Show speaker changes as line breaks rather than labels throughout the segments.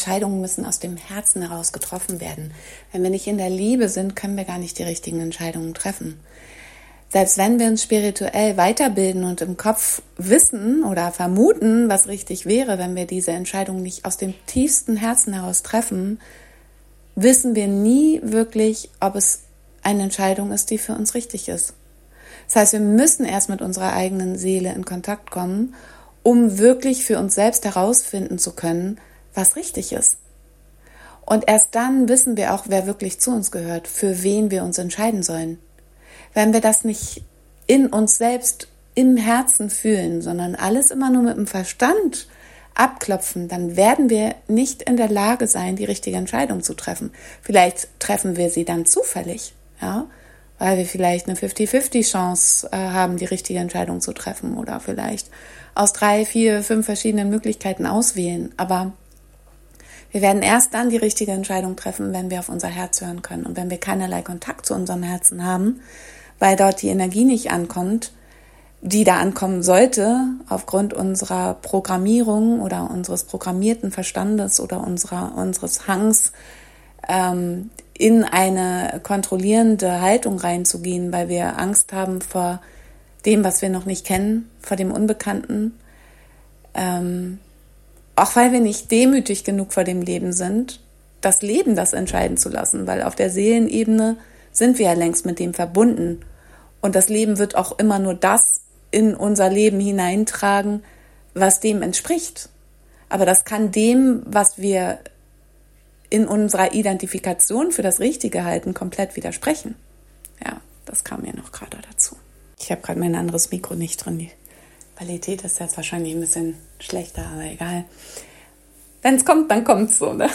Entscheidungen müssen aus dem Herzen heraus getroffen werden. Wenn wir nicht in der Liebe sind, können wir gar nicht die richtigen Entscheidungen treffen. Selbst wenn wir uns spirituell weiterbilden und im Kopf wissen oder vermuten, was richtig wäre, wenn wir diese Entscheidung nicht aus dem tiefsten Herzen heraus treffen, wissen wir nie wirklich, ob es eine Entscheidung ist, die für uns richtig ist. Das heißt, wir müssen erst mit unserer eigenen Seele in Kontakt kommen, um wirklich für uns selbst herausfinden zu können, was richtig ist. Und erst dann wissen wir auch, wer wirklich zu uns gehört, für wen wir uns entscheiden sollen. Wenn wir das nicht in uns selbst im Herzen fühlen, sondern alles immer nur mit dem Verstand abklopfen, dann werden wir nicht in der Lage sein, die richtige Entscheidung zu treffen. Vielleicht treffen wir sie dann zufällig, ja, weil wir vielleicht eine 50-50 Chance haben, die richtige Entscheidung zu treffen oder vielleicht aus 3, 4, 5 verschiedenen Möglichkeiten auswählen. Aber wir werden erst dann die richtige Entscheidung treffen, wenn wir auf unser Herz hören können und wenn wir keinerlei Kontakt zu unserem Herzen haben, weil dort die Energie nicht ankommt, die da ankommen sollte, aufgrund unserer Programmierung oder unseres programmierten Verstandes oder unseres Hangs, in eine kontrollierende Haltung reinzugehen, weil wir Angst haben vor dem, was wir noch nicht kennen, vor dem Unbekannten, auch weil wir nicht demütig genug vor dem Leben sind, das Leben das entscheiden zu lassen, weil auf der Seelenebene sind wir ja längst mit dem verbunden. Und das Leben wird auch immer nur das in unser Leben hineintragen, was dem entspricht. Aber das kann dem, was wir in unserer Identifikation für das Richtige halten, komplett widersprechen. Ja, das kam mir noch gerade dazu. Ich habe gerade mein anderes Mikro nicht drin. Die Qualität ist jetzt wahrscheinlich ein bisschen schlechter, aber egal. Wenn es kommt, dann kommt es so. Ne?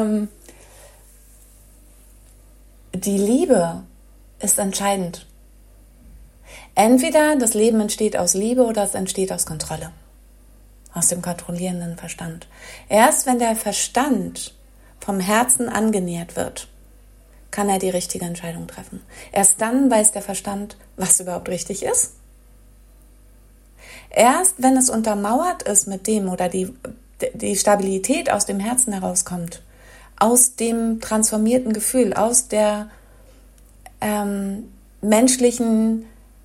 Die Liebe ist entscheidend. Entweder das Leben entsteht aus Liebe oder es entsteht aus Kontrolle, aus dem kontrollierenden Verstand. Erst wenn der Verstand vom Herzen angenähert wird, kann er die richtige Entscheidung treffen. Erst dann weiß der Verstand, was überhaupt richtig ist. Erst wenn es untermauert ist mit dem oder die Stabilität aus dem Herzen herauskommt, aus dem transformierten Gefühl, aus der menschlichen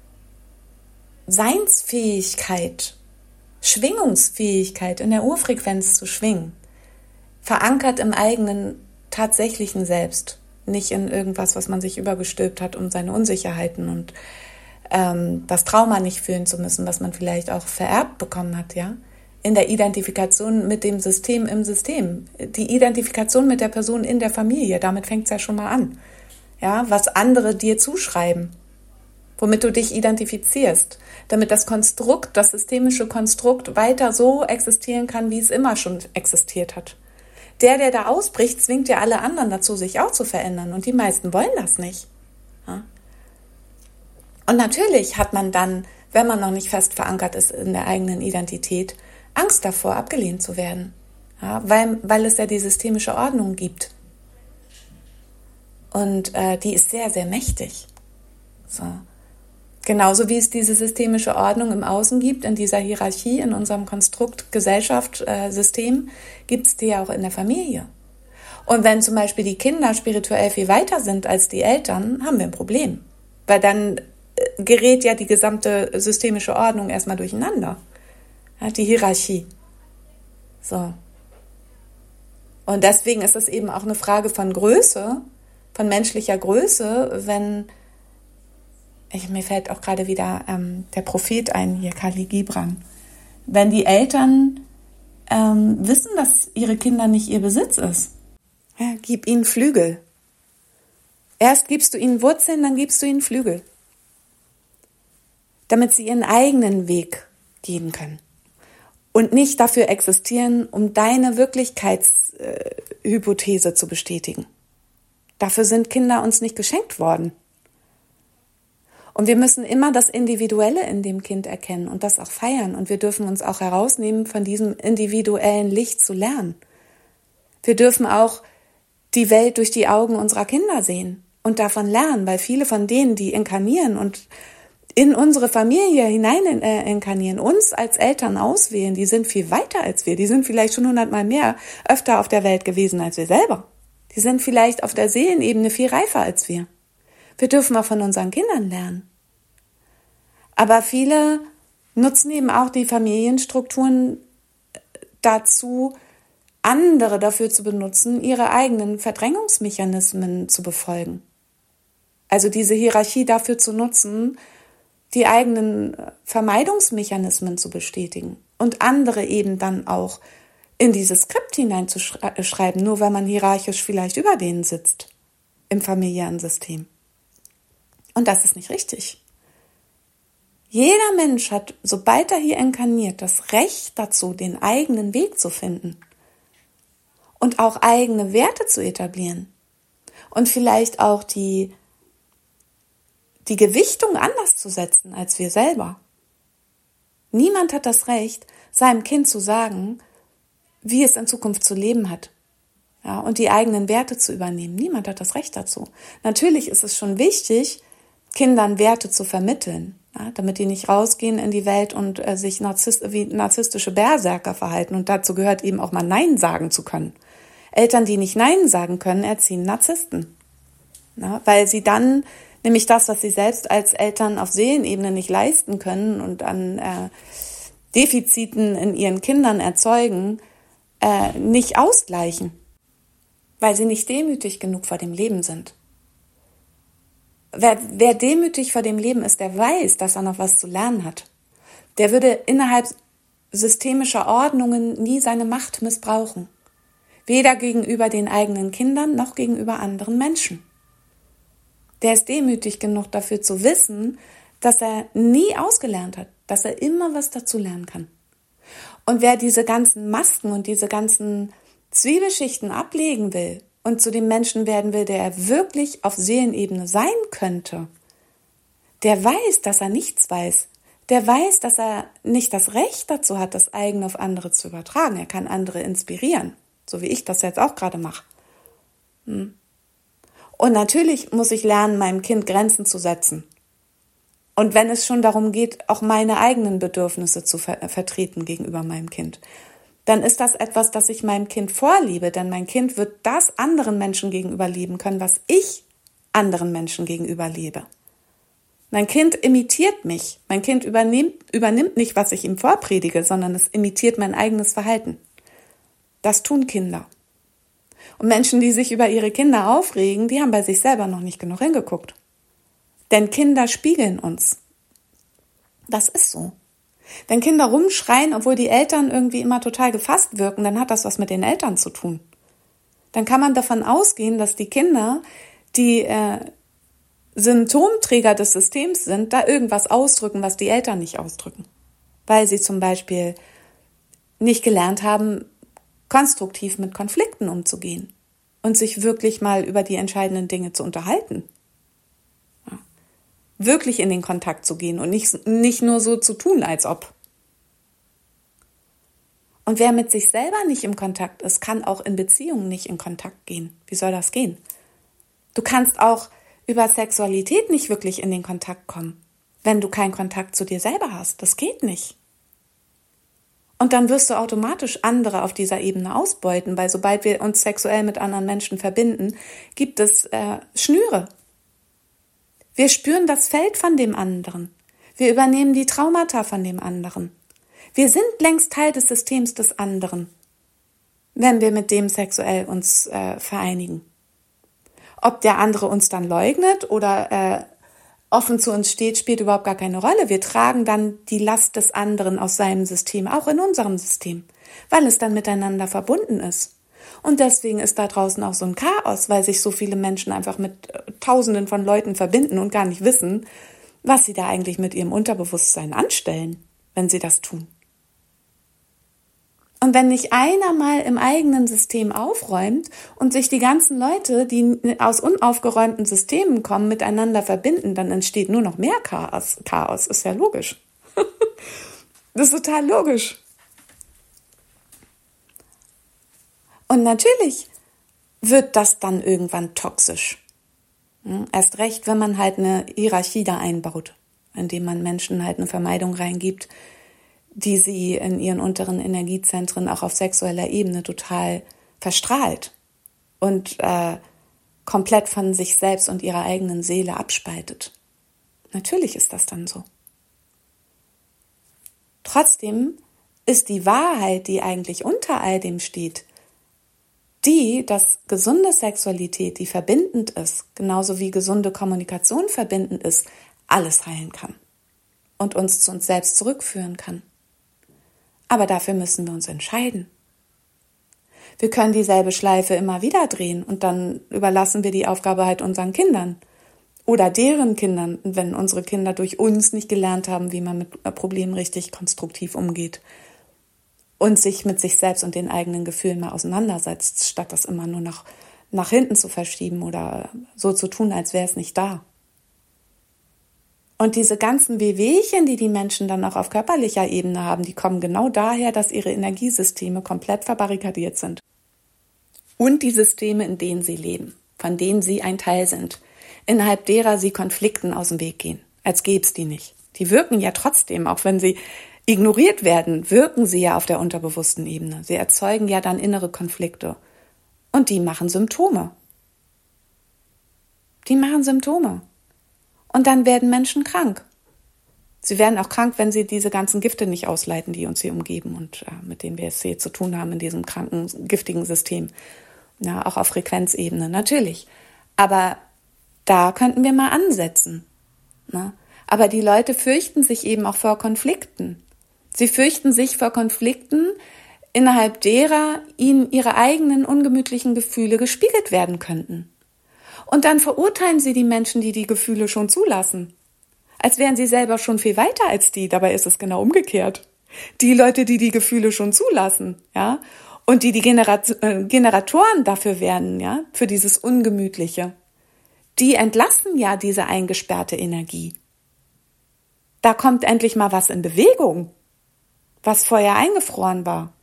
Seinsfähigkeit, Schwingungsfähigkeit, in der Urfrequenz zu schwingen, verankert im eigenen tatsächlichen Selbst, nicht in irgendwas, was man sich übergestülpt hat, um seine Unsicherheiten und das Trauma nicht fühlen zu müssen, was man vielleicht auch vererbt bekommen hat, ja, in der Identifikation mit dem System im System, die Identifikation mit der Person in der Familie, damit fängt es ja schon mal an, ja, was andere dir zuschreiben, womit du dich identifizierst, damit das Konstrukt, das systemische Konstrukt weiter so existieren kann, wie es immer schon existiert hat. Der da ausbricht, zwingt ja alle anderen dazu, sich auch zu verändern und die meisten wollen das nicht. Ja? Und natürlich hat man dann, wenn man noch nicht fest verankert ist in der eigenen Identität, Angst davor, abgelehnt zu werden, ja? weil es ja die systemische Ordnung gibt. Und die ist sehr, sehr mächtig. So. Genauso wie es diese systemische Ordnung im Außen gibt, in dieser Hierarchie, in unserem Konstrukt, Gesellschaft, System, gibt es die ja auch in der Familie. Und wenn zum Beispiel die Kinder spirituell viel weiter sind als die Eltern, haben wir ein Problem. Weil dann gerät ja die gesamte systemische Ordnung erstmal durcheinander. Ja, die Hierarchie. So. Und deswegen ist es eben auch eine Frage von Größe, von menschlicher Größe, wenn mir fällt auch gerade wieder der Prophet ein, hier Khalil Gibran. Wenn die Eltern wissen, dass ihre Kinder nicht ihr Besitz ist, ja, gib ihnen Flügel. Erst gibst du ihnen Wurzeln, dann gibst du ihnen Flügel. Damit sie ihren eigenen Weg gehen können. Und nicht dafür existieren, um deine Wirklichkeitshypothese zu bestätigen. Dafür sind Kinder uns nicht geschenkt worden. Und wir müssen immer das Individuelle in dem Kind erkennen und das auch feiern. Und wir dürfen uns auch herausnehmen, von diesem individuellen Licht zu lernen. Wir dürfen auch die Welt durch die Augen unserer Kinder sehen und davon lernen, weil viele von denen, die inkarnieren und in unsere Familie hinein inkarnieren, uns als Eltern auswählen, die sind viel weiter als wir. Die sind vielleicht schon 100-mal mehr öfter auf der Welt gewesen als wir selber. Die sind vielleicht auf der Seelenebene viel reifer als wir. Wir dürfen auch von unseren Kindern lernen. Aber viele nutzen eben auch die Familienstrukturen dazu, andere dafür zu benutzen, ihre eigenen Verdrängungsmechanismen zu befolgen. Also diese Hierarchie dafür zu nutzen, die eigenen Vermeidungsmechanismen zu bestätigen und andere eben dann auch in dieses Skript hineinzuschreiben, nur weil man hierarchisch vielleicht über denen sitzt im familiären System. Und das ist nicht richtig. Jeder Mensch hat, sobald er hier inkarniert, das Recht dazu, den eigenen Weg zu finden und auch eigene Werte zu etablieren und vielleicht auch die Gewichtung anders zu setzen als wir selber. Niemand hat das Recht, seinem Kind zu sagen, wie es in Zukunft zu leben hat, ja, und die eigenen Werte zu übernehmen. Niemand hat das Recht dazu. Natürlich ist es schon wichtig, Kindern Werte zu vermitteln, ja, damit die nicht rausgehen in die Welt und sich wie narzisstische Berserker verhalten. Und dazu gehört eben auch mal Nein sagen zu können. Eltern, die nicht Nein sagen können, erziehen Narzissten, ja, weil sie dann nämlich das, was sie selbst als Eltern auf Seelenebene nicht leisten können und an Defiziten in ihren Kindern erzeugen, nicht ausgleichen, weil sie nicht demütig genug vor dem Leben sind. Wer demütig vor dem Leben ist, der weiß, dass er noch was zu lernen hat. Der würde innerhalb systemischer Ordnungen nie seine Macht missbrauchen. Weder gegenüber den eigenen Kindern noch gegenüber anderen Menschen. Der ist demütig genug dafür zu wissen, dass er nie ausgelernt hat, dass er immer was dazu lernen kann. Und wer diese ganzen Masken und diese ganzen Zwiebelschichten ablegen will und zu dem Menschen werden will, der er wirklich auf Seelenebene sein könnte, der weiß, dass er nichts weiß. Der weiß, dass er nicht das Recht dazu hat, das eigene auf andere zu übertragen. Er kann andere inspirieren, so wie ich das jetzt auch gerade mache. Und natürlich muss ich lernen, meinem Kind Grenzen zu setzen. Und wenn es schon darum geht, auch meine eigenen Bedürfnisse zu vertreten gegenüber meinem Kind, dann ist das etwas, das ich meinem Kind vorlebe, denn mein Kind wird das anderen Menschen gegenüber leben können, was ich anderen Menschen gegenüber lebe. Mein Kind imitiert mich. Mein Kind übernimmt nicht, was ich ihm vorpredige, sondern es imitiert mein eigenes Verhalten. Das tun Kinder. Und Menschen, die sich über ihre Kinder aufregen, die haben bei sich selber noch nicht genug hingeguckt. Denn Kinder spiegeln uns. Das ist so. Wenn Kinder rumschreien, obwohl die Eltern irgendwie immer total gefasst wirken, dann hat das was mit den Eltern zu tun. Dann kann man davon ausgehen, dass die Kinder, die Symptomträger des Systems sind, da irgendwas ausdrücken, was die Eltern nicht ausdrücken. Weil sie zum Beispiel nicht gelernt haben, konstruktiv mit Konflikten umzugehen und sich wirklich mal über die entscheidenden Dinge zu unterhalten. Ja. Wirklich in den Kontakt zu gehen und nicht nur so zu tun, als ob. Und wer mit sich selber nicht im Kontakt ist, kann auch in Beziehungen nicht in Kontakt gehen. Wie soll das gehen? Du kannst auch über Sexualität nicht wirklich in den Kontakt kommen, wenn du keinen Kontakt zu dir selber hast. Das geht nicht. Und dann wirst du automatisch andere auf dieser Ebene ausbeuten, weil sobald wir uns sexuell mit anderen Menschen verbinden, gibt es Schnüre. Wir spüren das Feld von dem anderen. Wir übernehmen die Traumata von dem anderen. Wir sind längst Teil des Systems des anderen, wenn wir mit dem sexuell uns vereinigen. Ob der andere uns dann leugnet oder offen zu uns steht, spielt überhaupt gar keine Rolle. Wir tragen dann die Last des anderen aus seinem System, auch in unserem System, weil es dann miteinander verbunden ist. Und deswegen ist da draußen auch so ein Chaos, weil sich so viele Menschen einfach mit Tausenden von Leuten verbinden und gar nicht wissen, was sie da eigentlich mit ihrem Unterbewusstsein anstellen, wenn sie das tun. Und wenn nicht einer mal im eigenen System aufräumt und sich die ganzen Leute, die aus unaufgeräumten Systemen kommen, miteinander verbinden, dann entsteht nur noch mehr Chaos. Chaos ist ja logisch. Das ist total logisch. Und natürlich wird das dann irgendwann toxisch. Erst recht, wenn man halt eine Hierarchie da einbaut. indem man Menschen halt eine Vermeidung reingibt, die sie in ihren unteren Energiezentren auch auf sexueller Ebene total verstrahlt und komplett von sich selbst und ihrer eigenen Seele abspaltet. Natürlich ist das dann so. Trotzdem ist die Wahrheit, die eigentlich unter all dem steht, die, dass gesunde Sexualität, die verbindend ist, genauso wie gesunde Kommunikation verbindend ist, alles heilen kann und uns zu uns selbst zurückführen kann. Aber dafür müssen wir uns entscheiden. Wir können dieselbe Schleife immer wieder drehen und dann überlassen wir die Aufgabe halt unseren Kindern oder deren Kindern, wenn unsere Kinder durch uns nicht gelernt haben, wie man mit Problemen richtig konstruktiv umgeht und sich mit sich selbst und den eigenen Gefühlen mal auseinandersetzt, statt das immer nur nach hinten zu verschieben oder so zu tun, als wäre es nicht da. Und diese ganzen Wehwehchen, die die Menschen dann auch auf körperlicher Ebene haben, die kommen genau daher, dass ihre Energiesysteme komplett verbarrikadiert sind. Und die Systeme, in denen sie leben, von denen sie ein Teil sind, innerhalb derer sie Konflikten aus dem Weg gehen, als gäbe es die nicht. Die wirken ja trotzdem, auch wenn sie ignoriert werden, wirken sie ja auf der unterbewussten Ebene. Sie erzeugen ja dann innere Konflikte. Und die machen Symptome. Und dann werden Menschen krank. Sie werden auch krank, wenn sie diese ganzen Gifte nicht ausleiten, die uns hier umgeben und mit denen wir es hier zu tun haben in diesem kranken, giftigen System. Ja, auch auf Frequenzebene, natürlich. Aber da könnten wir mal ansetzen. Ne? Aber die Leute fürchten sich eben auch vor Konflikten. Sie fürchten sich vor Konflikten, innerhalb derer ihnen ihre eigenen ungemütlichen Gefühle gespiegelt werden könnten. Und dann verurteilen sie die Menschen, die die Gefühle schon zulassen. Als wären sie selber schon viel weiter als die. Dabei ist es genau umgekehrt. Die Leute, die die Gefühle schon zulassen, ja, und die Generatoren dafür werden, ja, für dieses Ungemütliche, die entlassen ja diese eingesperrte Energie. Da kommt endlich mal was in Bewegung, was vorher eingefroren war.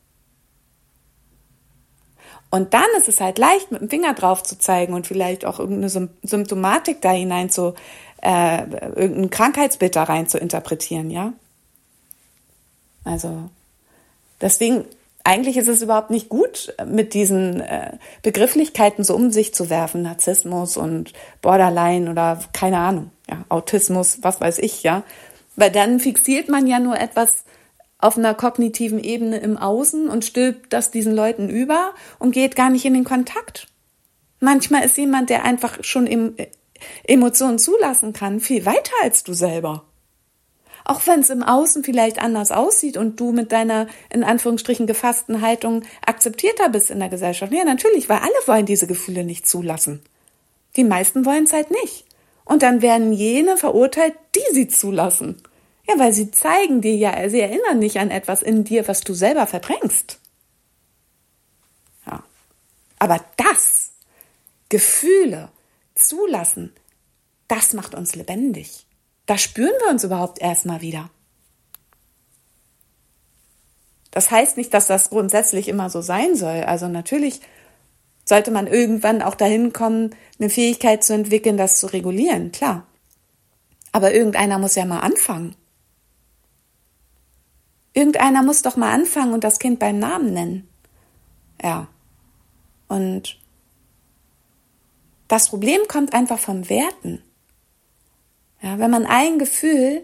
Und dann ist es halt leicht, mit dem Finger drauf zu zeigen und vielleicht auch irgendeine Symptomatik da hinein irgendein Krankheitsbild da rein zu interpretieren, ja. Also, deswegen, eigentlich ist es überhaupt nicht gut, mit diesen Begrifflichkeiten so um sich zu werfen, Narzissmus und Borderline oder keine Ahnung, ja, Autismus, was weiß ich, ja. Weil dann fixiert man ja nur etwas auf einer kognitiven Ebene im Außen und stülpt das diesen Leuten über und geht gar nicht in den Kontakt. Manchmal ist jemand, der einfach schon Emotionen zulassen kann, viel weiter als du selber. Auch wenn es im Außen vielleicht anders aussieht und du mit deiner, in Anführungsstrichen, gefassten Haltung akzeptierter bist in der Gesellschaft. Ja, natürlich, weil alle wollen diese Gefühle nicht zulassen. Die meisten wollen es halt nicht. Und dann werden jene verurteilt, die sie zulassen. Ja, weil sie zeigen dir ja, sie erinnern nicht an etwas in dir, was du selber verdrängst. Ja. Aber das, Gefühle zulassen, das macht uns lebendig. Da spüren wir uns überhaupt erstmal wieder. Das heißt nicht, dass das grundsätzlich immer so sein soll. Also natürlich sollte man irgendwann auch dahin kommen, eine Fähigkeit zu entwickeln, das zu regulieren, klar. Aber irgendeiner muss ja mal anfangen. Irgendeiner muss doch mal anfangen und das Kind beim Namen nennen. Ja. Und das Problem kommt einfach vom Werten. Ja, wenn man ein Gefühl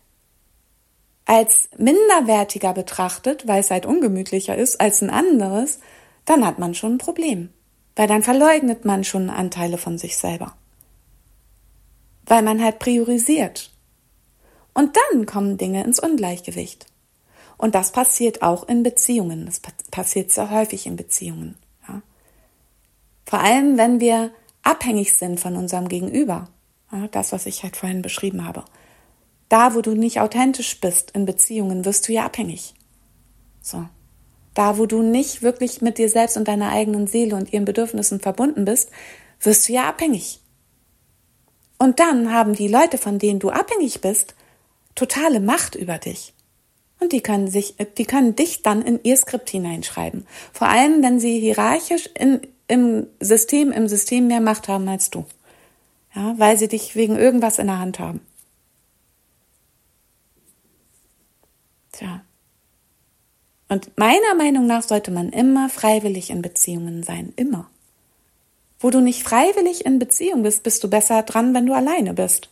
als minderwertiger betrachtet, weil es halt ungemütlicher ist als ein anderes, dann hat man schon ein Problem. Weil dann verleugnet man schon Anteile von sich selber. Weil man halt priorisiert. Und dann kommen Dinge ins Ungleichgewicht. Und das passiert auch in Beziehungen. Das passiert sehr häufig in Beziehungen. Ja. Vor allem, wenn wir abhängig sind von unserem Gegenüber. Ja, das, was ich halt vorhin beschrieben habe. Da, wo du nicht authentisch bist in Beziehungen, wirst du ja abhängig. So. Da, wo du nicht wirklich mit dir selbst und deiner eigenen Seele und ihren Bedürfnissen verbunden bist, wirst du ja abhängig. Und dann haben die Leute, von denen du abhängig bist, totale Macht über dich. Und die können dich dann in ihr Skript hineinschreiben. Vor allem, wenn sie hierarchisch im System mehr Macht haben als du. Ja, weil sie dich wegen irgendwas in der Hand haben. Tja. Und meiner Meinung nach sollte man immer freiwillig in Beziehungen sein. Immer. Wo du nicht freiwillig in Beziehung bist, bist du besser dran, wenn du alleine bist.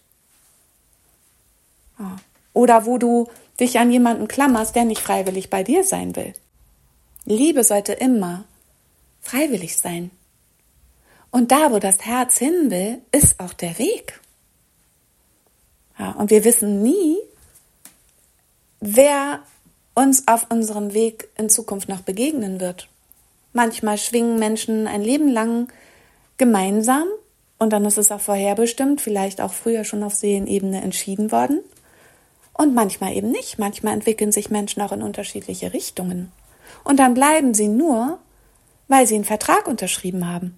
Ja. Oder wo du dich an jemanden klammerst, der nicht freiwillig bei dir sein will. Liebe sollte immer freiwillig sein. Und da, wo das Herz hin will, ist auch der Weg. Ja, und wir wissen nie, wer uns auf unserem Weg in Zukunft noch begegnen wird. Manchmal schwingen Menschen ein Leben lang gemeinsam und dann ist es auch vorherbestimmt, vielleicht auch früher schon auf Seelenebene entschieden worden. Und manchmal eben nicht. Manchmal entwickeln sich Menschen auch in unterschiedliche Richtungen. Und dann bleiben sie nur, weil sie einen Vertrag unterschrieben haben.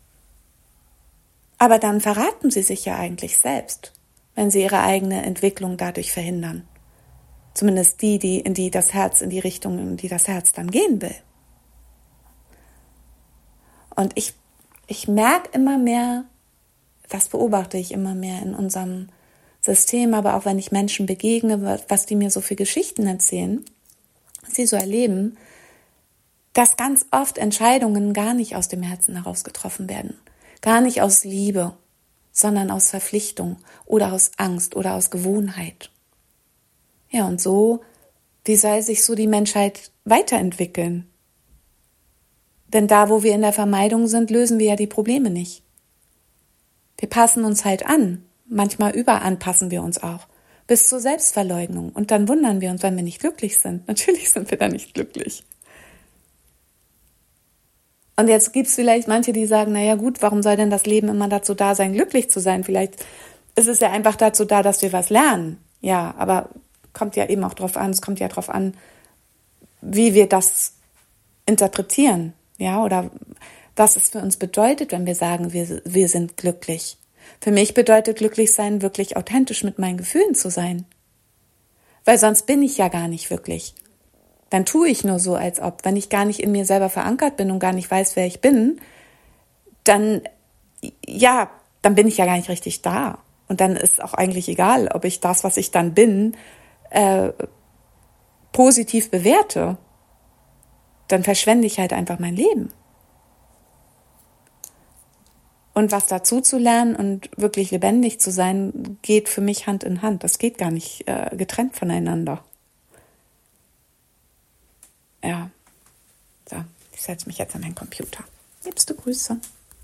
Aber dann verraten sie sich ja eigentlich selbst, wenn sie ihre eigene Entwicklung dadurch verhindern. Zumindest in die Richtung, in die das Herz dann gehen will. Und ich merke immer mehr, das beobachte ich immer mehr in unserem System, aber auch wenn ich Menschen begegne, was die mir so für Geschichten erzählen, was sie so erleben, dass ganz oft Entscheidungen gar nicht aus dem Herzen heraus getroffen werden. Gar nicht aus Liebe, sondern aus Verpflichtung oder aus Angst oder aus Gewohnheit. Ja, und so, wie soll sich so die Menschheit weiterentwickeln? Denn da, wo wir in der Vermeidung sind, lösen wir ja die Probleme nicht. Wir passen uns halt an. Manchmal überanpassen wir uns auch. Bis zur Selbstverleugnung. Und dann wundern wir uns, wenn wir nicht glücklich sind. Natürlich sind wir dann nicht glücklich. Und jetzt gibt es vielleicht manche, die sagen, naja gut, warum soll denn das Leben immer dazu da sein, glücklich zu sein? Vielleicht ist es ja einfach dazu da, dass wir was lernen. Ja, aber kommt ja eben auch drauf an, es kommt ja drauf an, wie wir das interpretieren. Ja, oder was es für uns bedeutet, wenn wir sagen, wir sind glücklich. Für mich bedeutet glücklich sein, wirklich authentisch mit meinen Gefühlen zu sein. Weil sonst bin ich ja gar nicht wirklich. Dann tue ich nur so, als ob. Wenn ich gar nicht in mir selber verankert bin und gar nicht weiß, wer ich bin, dann bin ich ja gar nicht richtig da. Und dann ist auch eigentlich egal, ob ich das, was ich dann bin, positiv bewerte. Dann verschwende ich halt einfach mein Leben. Und was dazu zu lernen und wirklich lebendig zu sein, geht für mich Hand in Hand. Das geht gar nicht getrennt voneinander. Ja, so, ich setze mich jetzt an meinen Computer. Liebste Grüße.